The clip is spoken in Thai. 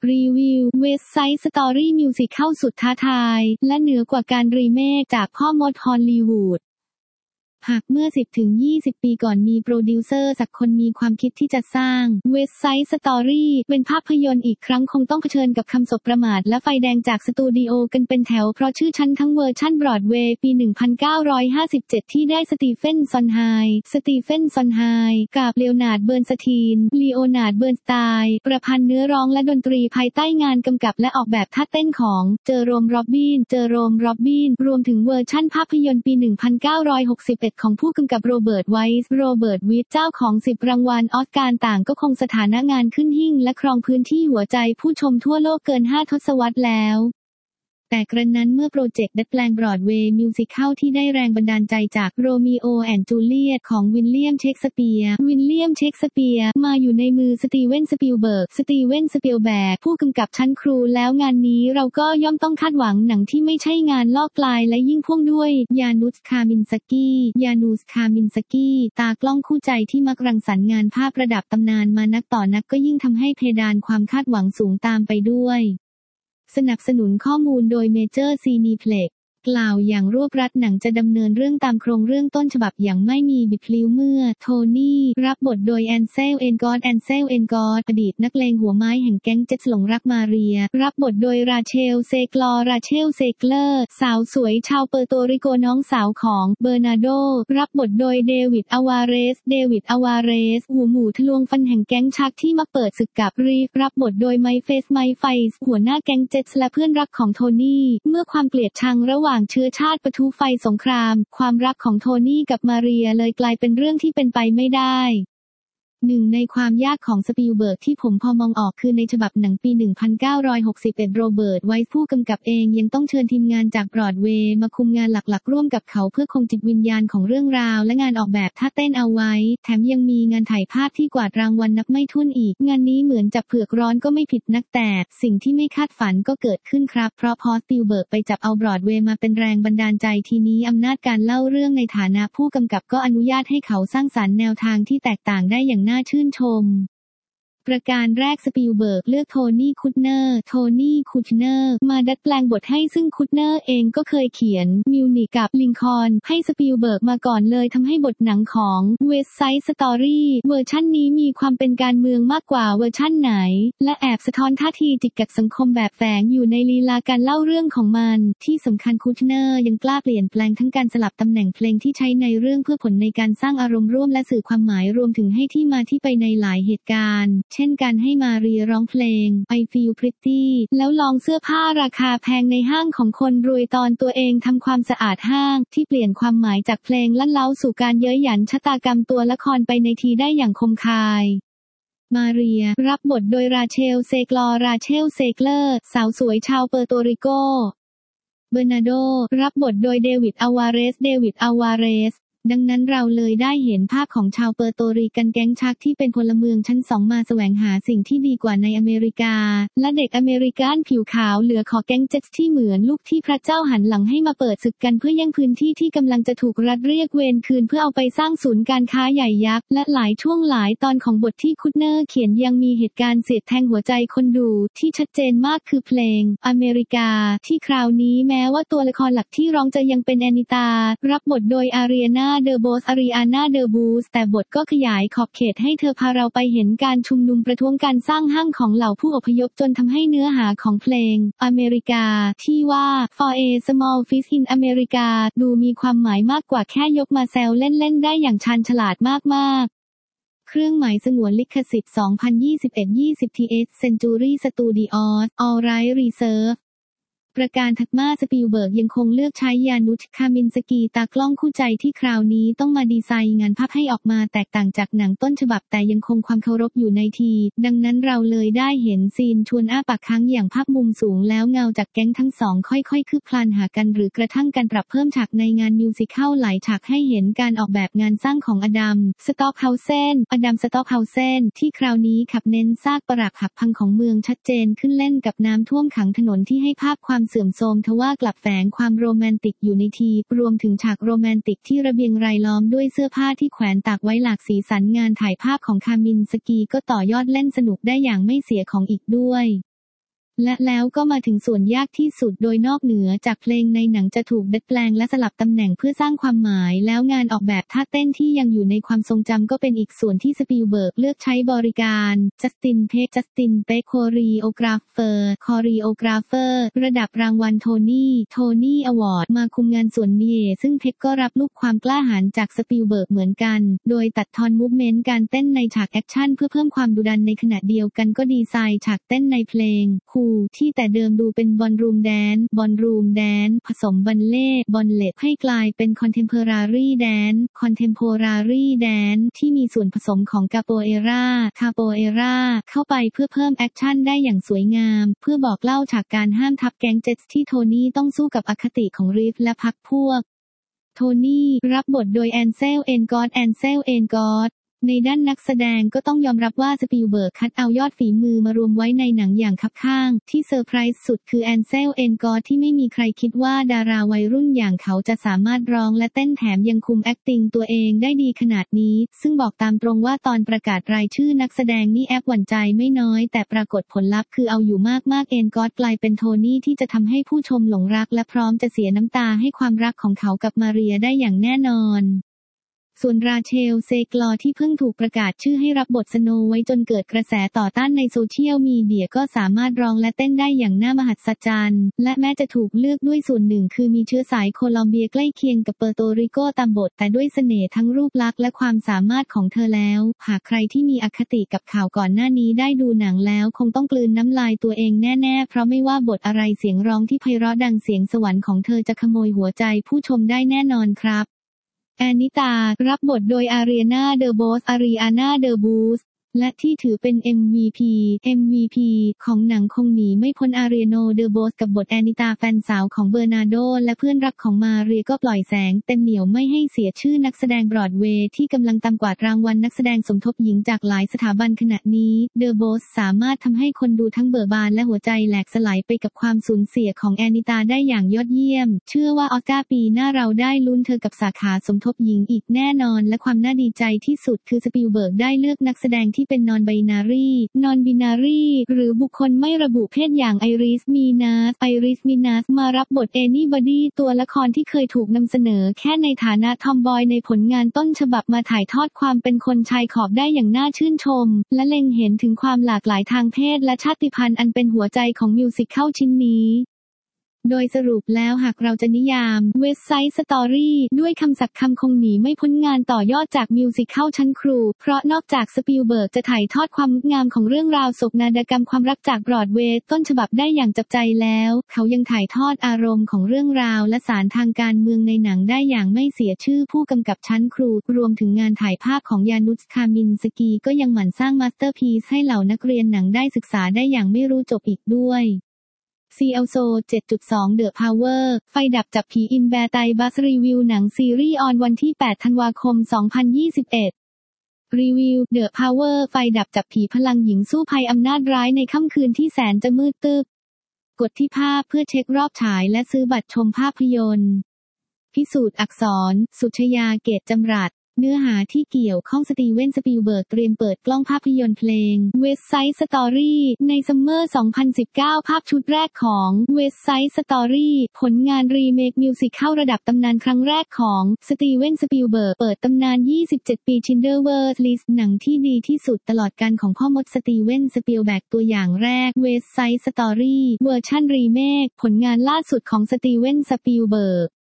รีวิว West Side Story Musical สุดท้าทายและเหนือกว่าการรีเมคจากพ่อมดฮอลลีวูดหากเมื่อ 10-20 ปีก่อนมีโปรดิวเซอร์สักคนมีความคิดที่จะสร้าง West Side Story เป็นภาพยนตร์อีกครั้งคงต้องเผชิญกับคำสบประมาทและไฟแดงจากสตูดิโอกันเป็นแถวเพราะชื่อชั้นทั้งเวอร์ชั่นบรอดเวย์ปี 1957 ที่ได้สตีเฟน ซอนไฮกับเลโอนาร์ด เบิร์นสตีนสไตน์ประพันธ์เนื้อร้องและดนตรีภายใต้งานกำกับและออกแบบท่าเต้นของเจอโรม ร็อบบินรวมถึงเวอร์ชั่นภาพยนตร์ปี 1961ของผู้กำกับโรเบิร์ต วิทเจ้าของ10 รางวัลออสการ์ต่างก็คงสถานะงานขึ้นหิ้งและครองพื้นที่หัวใจผู้ชมทั่วโลกเกิน5 ทศวรรษแล้วแต่กระนั้นเมื่อโปรเจกต์ดัดแปลงบรอดเวย์มิวสิคัลที่ได้แรงบันดาลใจจากโรมิโอแอนด์จูเลียตของวิลเลียมเชกสเปียร์มาอยู่ในมือสตีเวน สปิลเบิร์กผู้กำกับชั้นครูแล้วงานนี้เราก็ย่อมต้องคาดหวังหนังที่ไม่ใช่งานลอกลายและยิ่งพ่วงด้วยยานุส คามินสกี้ตากล้องคู่ใจที่มักรังสรรค์งานภาพระดับตำนานมานักต่อนักก็ยิ่งทำให้เพดานความคาดหวังสูงตามไปด้วยสนับสนุนข้อมูลโดยเมเจอร์ซีนีเพล็กซ์กล่าวอย่างรวบรัดหนังจะดำเนินเรื่องตามโครงเรื่องต้นฉบับอย่างไม่มีบิดพลิ้วเมื่อโทนี่รับบทโดยแอนเซล เอนกอดอดีตนักเลงหัวไม้แห่งแก๊งเจ็ตหลงรักมาเรียรับบทโดยราเชล เซเกลอร์สาวสวยชาวเปอร์โตริโกน้องสาวของเบอร์นาโดรับบทโดยเดวิด อาวาเรสหัวหมูทะลวงฟันแห่งแก๊งชักที่มาเปิดศึกกับรีฟรับบทโดยไมเฟสหัวหน้าแก๊งเจ็ตและเพื่อนรักของโทนี่เมื่อความเกลียดชังระหว่างเชื้อชาติปะทุไฟสงครามความรักของโทนี่กับมาเรียเลยกลายเป็นเรื่องที่เป็นไปไม่ได้หนึ่งในความยากของสปิลเบิร์กที่ผมพอมองออกคือในฉบับหนังปี 1961 โรเบิร์ต ไวท์ผู้กำกับเองยังต้องเชิญทีมงานจากบรอดเวย์มาคุมงานหลักๆร่วมกับเขาเพื่อคงจิตวิญญาณของเรื่องราวและงานออกแบบท่าเต้นเอาไว้แถมยังมีงานถ่ายภาพที่กวาดรางวัลนับไม่ถ้วนอีกงานนี้เหมือนจับเผือกร้อนก็ไม่ผิดนักแต่สิ่งที่ไม่คาดฝันก็เกิดขึ้นครับเพราะพอสปิลเบิร์กไปจับเอาบรอดเวย์มาเป็นแรงบันดาลใจทีนี้อำนาจการเล่าเรื่องในฐานะผู้กำกับก็อนุญาตให้เขาสร้างสรรค์แนวทางที่แตกต่างได้อย่างน่าชื่นชมประการแรกสปิลเบิร์กเลือกโทนี่คูชเนอร์มาดัดแปลงบทให้ซึ่งคูชเนอร์เองก็เคยเขียนมิวนิคกับลิงคอล์นให้สปิลเบิร์กมาก่อนเลยทำให้บทหนังของ West Side Story เวอร์ชั่นนี้มีความเป็นการเมืองมากกว่าเวอร์ชั่นไหนและแอบสะท้อนท่าทีจิกกัดสังคมแบบแฝงอยู่ในลีลาการเล่าเรื่องของมันที่สำคัญคูชเนอร์ยังกล้าเปลี่ยนแปลงทั้งการสลับตำแหน่งเพลงที่ใช้ในเรื่องเพื่อผลในการสร้างอารมณ์ร่วมและสื่อความหมายรวมถึงให้ที่มาที่ไปในหลายเหตุการณ์เช่นการให้มาเรียร้องเพลง I Feel Pretty แล้วลองเสื้อผ้าราคาแพงในห้างของคนรวยตอนตัวเองทำความสะอาดห้างที่เปลี่ยนความหมายจากเพลงลั่นเล้าสู่การเย้ยหยันชะตากรรมตัวละครไปในทีได้อย่างคมคายมาเรียรับบทโดยราเชล เซเกลอร์สาวสวยชาวเปอร์โตริโกเบอร์นาโดรับบทโดยเดวิด อาวาเรสดังนั้นเราเลยได้เห็นภาพของชาวเปอร์โตริกันแก๊งชักที่เป็นพลเมืองชั้น2มาแสวงหาสิ่งที่ดีกว่าในอเมริกาและเด็กอเมริกันผิวขาวเหลือขอแก๊งเจ็ตที่เหมือนลูกที่พระเจ้าหันหลังให้มาเปิดศึกกันเพื่อแย่งพื้นที่ที่กำลังจะถูกรัฐเรียกเวรคืนเพื่อเอาไปสร้างศูนย์การค้าใหญ่ยักษ์และหลายช่วงหลายตอนของบทที่คูชเนอร์เขียนยังมีเหตุการณ์เสียดแทงหัวใจคนดูที่ชัดเจนมากคือเพลงอเมริกาที่คราวนี้แม้ว่าตัวละครหลักที่ร้องจะยังเป็นแอนิตารับบทโดยอารีอานาเดอบูสแต่บทก็ขยายขอบเขตให้เธอพาเราไปเห็นการชุมนุมประท้วงการสร้างห้างของเหล่าผู้อพยพจนทำให้เนื้อหาของเพลงอเมริกาที่ว่า For a small fish in America ดูมีความหมายมากกว่าแค่ยกมาแซวเล่นๆได้อย่างชาญฉลาดมากๆเครื่องหมายสงวนลิขสิทธิ์ 2021 20th Century Studios All Rights Reservedประการถัดมาสปิลเบิร์กยังคงเลือกใช้ยานุช คามินสกีตากล้องคู่ใจที่คราวนี้ต้องมาดีไซน์งานภาพให้ออกมาแตกต่างจากหนังต้นฉบับแต่ยังคงความเคารพอยู่ในทีดังนั้นเราเลยได้เห็นซีนชวนอ้าปากค้างอย่างภาพมุมสูงแล้วเงาจากแก๊งทั้งสองค่อยๆคืบคลานหากันหรือกระทั่งการปรับเพิ่มฉากในงานมิวสิคัลหลายฉากให้เห็นการออกแบบงานสร้างของอดัม สต็อกเฮาเซนที่คราวนี้ขับเน้นซากปรักหักพังของเมืองชัดเจนขึ้นเล่นกับน้ำท่วมขังถนนที่ให้ภาพความเสื่อมโทรมทว่ากลับแฝงความโรแมนติกอยู่ในทีรวมถึงฉากโรแมนติกที่ระเบียงรายล้อมด้วยเสื้อผ้าที่แขวนตากไว้หลากสีสันงานถ่ายภาพของคามินสกีก็ต่อยอดเล่นสนุกได้อย่างไม่เสียของอีกด้วยและแล้วก็มาถึงส่วนยากที่สุดโดยนอกเหนือจากเพลงในหนังจะถูกดัดแปลงและสลับตำแหน่งเพื่อสร้างความหมายแล้วงานออกแบบท่าเต้นที่ยังอยู่ในความทรงจำก็เป็นอีกส่วนที่สปีลเบิร์กเลือกใช้บริการจัสตินเปคโครีโอกราฟเฟอร์ระดับรางวัลโทนี่อวอร์ดมาคุมงานส่วนนี้ซึ่งเพคก็รับลูกความกล้าหาญจากสปีลเบิร์กเหมือนกันโดยตัดทอนมูฟเมนต์การเต้นในฉากแอคชั่นเพื่อเพิ่มความดุดันในขณะเดียวกันก็ดีไซน์ฉากเต้นในเพลงที่แต่เดิมดูเป็นบอลรูมแดนซ์ผสมบัลเล่บอลเล็ตให้กลายเป็นคอนเทมโพรารีแดนซ์ที่มีส่วนผสมของคาโปเอราเข้าไปเพื่อเพิ่มแอคชั่นได้อย่างสวยงามเพื่อบอกเล่าฉากการห้ามทับแก๊งเจ็ตที่โทนี่ต้องสู้กับอคติของริฟและพรรคพวกโทนี่รับบทโดยแอนเซลเอนกอดในด้านนักแสดงก็ต้องยอมรับว่าสปีลเบิร์กคัดเอายอดฝีมือมารวมไว้ในหนังอย่างคับข้างที่เซอร์ไพรส์สุดคือแอนเซลเอนกอดที่ไม่มีใครคิดว่าดาราวัยรุ่นอย่างเขาจะสามารถร้องและเต้นแถมยังคุมแอคติ้งตัวเองได้ดีขนาดนี้ซึ่งบอกตามตรงว่าตอนประกาศรายชื่อนักแสดงนี่แอบหวั่นใจไม่น้อยแต่ปรากฏผลลัพธ์คือเอาอยู่มากเอนกอดกลายเป็นโทนี่ที่จะทำให้ผู้ชมหลงรักและพร้อมจะเสียน้ำตาให้ความรักของเขากับมาเรียได้อย่างแน่นอนส่วนราเชลเซกลอที่เพิ่งถูกประกาศชื่อให้รับบทสโนไว้จนเกิดกระแสต่อต้านในโซเชียลมีเดียก็สามารถร้องและเต้นได้อย่างน่ามหัศจรรย์และแม้จะถูกเลือกด้วยส่วนหนึ่งคือมีเชื้อสายโคลอมเบียใกล้เคียงกับเปอร์โตริโกตามบทแต่ด้วยเสน่ห์ทั้งรูปลักษณ์และความสามารถของเธอแล้วหากใครที่มีอคติกับข่าวก่อนหน้านี้ได้ดูหนังแล้วคงต้องกลืนน้ำลายตัวเองแน่ๆเพราะไม่ว่าบทอะไรเสียงร้องที่ไพเราะดังเสียงสวรรค์ของเธอจะขโมยหัวใจผู้ชมได้แน่นอนครับแอนิตารับบทโดยอารีอานาเดอบูสและที่ถือเป็น MVP ของหนังคงหนีไม่พ้นอารีโนเดอโบสกับบทแอนิตาแฟนสาวของเบอร์นาโดและเพื่อนรักของมาเรียก็ปล่อยแสงเต็มเหนียวไม่ให้เสียชื่อนักแสดงบรอดเวย์ที่กำลังตามกวาดรางวัลนักแสดงสมทบหญิงจากหลายสถาบันขณะนี้เดอโบสสามารถทำให้คนดูทั้งเบิกบานและหัวใจแหลกสลายไปกับความสูญเสียของแอนิตาได้อย่างยอดเยี่ยมเชื่อว่าออสการ์ปีหน้าเราได้ลุ้นเธอกับสาขาสมทบหญิงอีกแน่นอนและความน่าดีใจที่สุดคือสปีลเบิร์กได้เลือกนักแสดงที่เป็นนอนบินารีหรือบุคคลไม่ระบุเพศอย่างไอริสมีนัสมารับบทเอนี่บอดี้ตัวละครที่เคยถูกนำเสนอแค่ในฐานะทอมบอยในผลงานต้นฉบับมาถ่ายทอดความเป็นคนชายขอบได้อย่างน่าชื่นชมและเล็งเห็นถึงความหลากหลายทางเพศและชาติพันธุ์อันเป็นหัวใจของมิวสิคัลชิ้นนี้โดยสรุปแล้วหากเราจะนิยาม West Side Story ด้วยคำศัพท์คำคงหนีไม่พ้นงานต่อยอดจากมิวสิคัลชั้นครูเพราะนอกจากสปีลเบิร์กจะถ่ายทอดความงดงามของเรื่องราวโศกนาฏกรรมความรักจากบรอดเวย์ต้นฉบับได้อย่างจับใจแล้วเขายังถ่ายทอดอารมณ์ของเรื่องราวและสารทางการเมืองในหนังได้อย่างไม่เสียชื่อผู้กำกับชั้นครูรวมถึงงานถ่ายภาพของยานุสคามินสกีก็ยังหมั่นสร้างมาสเตอร์พีซให้เหล่านักเรียนหนังได้ศึกษาได้อย่างไม่รู้จบอีกด้วยCLSO 7.2 The Power ไฟดับจับผีอินแบร์ไตบัสรีวิวหนังซีรีส์ออนวันที่ 8 ธันวาคม 2021 รีวิว The Power ไฟดับจับผีพลังหญิงสู้ภัยอำนาจร้ายในค่ำคืนที่แสนจะมืดตึ๊บกดที่ภาพเพื่อเช็ครอบฉายและซื้อบัตรชมภาพยนตร์พิสูจน์อักษรสุชยาเกตจำรัดเนื้อหาที่เกี่ยวข้องสตีเวนสปีลเบิร์กเตรียมเปิดกล้องภาพยนตร์เพลง West Side Story ในซัมเมอร์ 2019 ภาพชุดแรกของ West Side Story ผลงานรีเมคมิวสิคัลระดับตำนานครั้งแรกของสตีเวนสปีลเบิร์กเปิดตำนาน 27 ปี Schindler's List หนังที่ดีที่สุดตลอดกาลของพ่อมดสตีเวนสปีลเบิร์กตัวอย่างแรก West Side Story เวอร์ชันรีเมคผลงานล่าสุดของสตีเวนสปีลเบิร์ก